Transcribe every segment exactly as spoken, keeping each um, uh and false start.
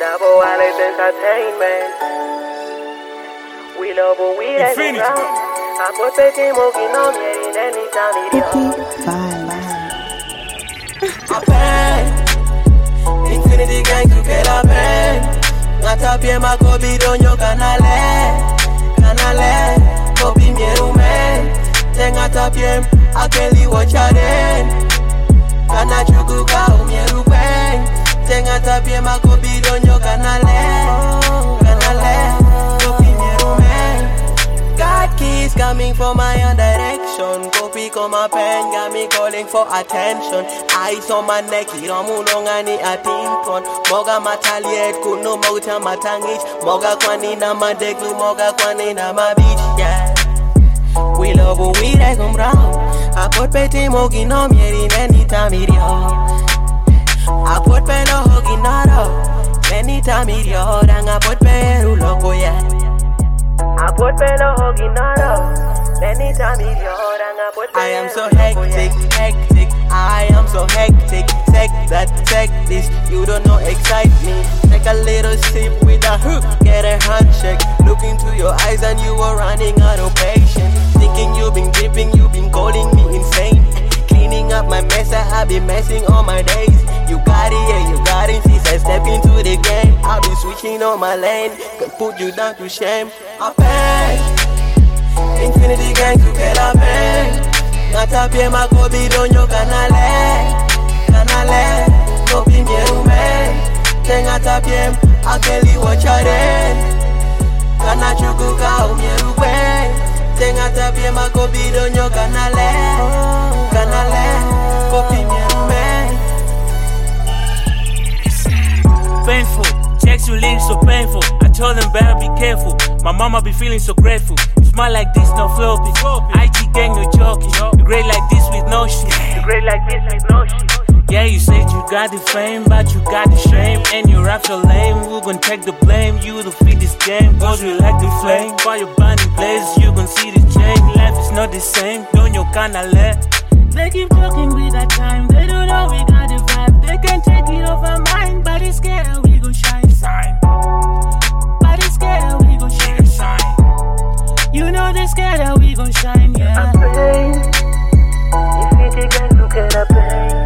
Double Wallet Entertainment. We love what we like around. I put the team working on me anytime it is. I pen Infinity Gang to get a pen. Natapie makobi donyo kanale Kanale Kobi mierume Tenga tapie akeli wacharen Kana chukuka umierupe Tenga tapie makobi donyo kanale Kanale Kobi mierume God keys coming from my own direction. Kopi on my pen, got me calling for attention. Eyes on my neck, iramu nongani atinton. Moga mataliet, kuno mota matangich. Moga kwani na madegu, moga kwani na my beach, yeah. We love what we like on brown. I put peti mogi no mieri anytime it yo. I put peno hogi naro anytime it yo. Dang I put peru loco, yeah. I put pelo hogi naro anytime it yo. I am so hectic, hectic. I am so hectic. Take that, take this. You don't know, excite me. Take a little sip with a hook, get a handshake. Look into your eyes and you are running out of patience. Thinking you've been dripping, you've been calling me insane. Cleaning up my mess, I have been messing all my days. You got it, yeah, you got it. Since I step into the game, I've been switching on my lane. Can put you down to shame. I pay. Infinity Gang to get a pen. Natapie makobi donyo kanale Kanale Kobi mierume Tenga tapie akeli wacharen Kana chukuka umierupe Tenga tapie makobi donyo kanale Kanale Kobi mierume. Painful, checks you leave so painful. I told them better be careful. My mama be feeling so grateful. You smile like this, no floppy. I G gang, no joking. You great like this with no shit. You great like this with no shit. Yeah, you said you got the fame, but you got the shame. And your rap so lame, who gon' take the blame? You to feed this game, cause you like the flame. While your body blaze, you gon' see the change. Life is not the same, don't you kinda let. They keep talking with that time, they don't know we got the vibe. They can't take it off our mind, but it's scared that we gon' shine. Sign. But it's scared that we gon' shine. Sign. You know they scared that we gon' shine, yeah. I pray, if it again look at a pain.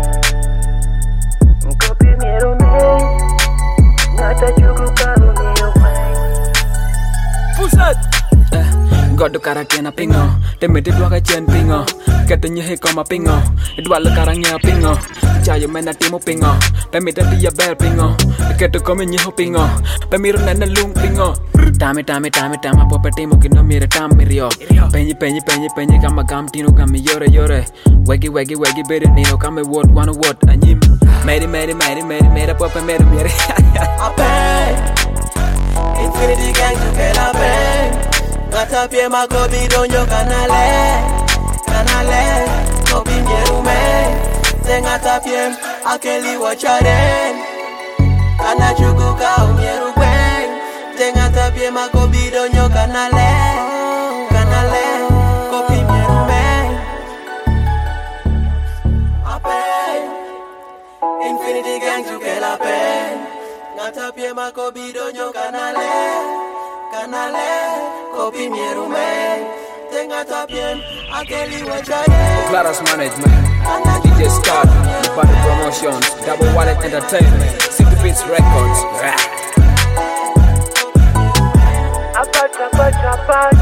Kopi mierume, nata chukuka umierume. Pusat. God do karakena pingo, te mete dua kacian pingo. Katanya he koma pingo, dua le karangnya pingo. Jaya mena timo pingo, pe mete dia bel pingo. Katu kome nyeho pingo, pe miru nana lung pingo. Tame tame tame tame po pe timo kino mire tam mirio. Penyi penyi penyi penyi kama gam tino kami yore yore. Wegi wegi wegi beri nino kame word one word anyim. Meri meri meri meri meri po pe meri meri. Ape, Infinity Gang to get a pen. Natapie makobi donyo kanale Kanale Kobi mierume Tenga tapie akeli wacharen Kana chukuka umierupe Tenga tapie makobi donyo kanale Kanale Kobi mierume. Ape Infinity Gang to get a pen. Natapie makobi donyo kanale Kanale Kopi mierume Tenga tapiem Akeli wachare Claras Management, D J Scott, Body Promotions, Double Wallet Entertainment, City Beats Records. Apa chapa chapa